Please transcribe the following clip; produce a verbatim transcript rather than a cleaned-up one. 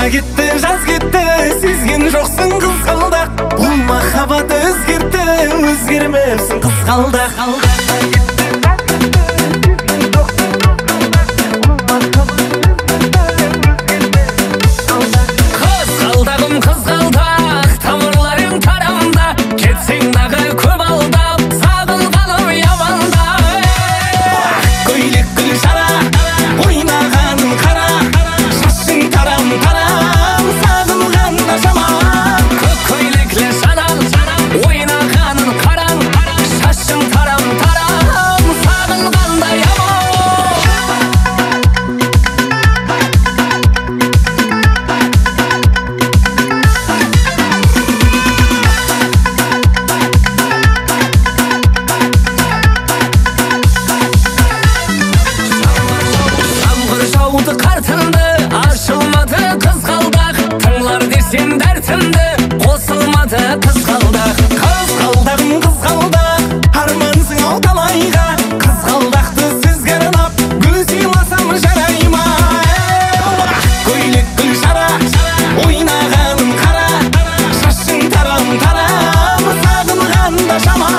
кетті, жаз кетті, сезген жоқсың қызғалдақ. Бұл махаббат өзгерді, өзгермепсің қызғалдақ. Қызғалдағым қызғалдақ, тамырларың тарамда, кетсең дағы көп алдап, сағынғаным яманда. Көйлек гүл жара, ойнағаның қара, шашың тарам тарам, сағынғанда жаман. Көк көйлеклі жанал, ойнағаның қараң, шашың тарам тарам, сағынғанда яман. Жаңбыр жауды қар тынды, ашылмады қызғалдақ. Тыңлар десем дәртімді, қосылмады қызғалдақ. Қызғалдағым қызғалдақ, армансың ау талайға. Қызғалдақты сізге арнап, гүл сыйласам жарай ма? Көйлек гүл жара, ойнағаным қара, шашың тарам тарам, сағынғанда жаман.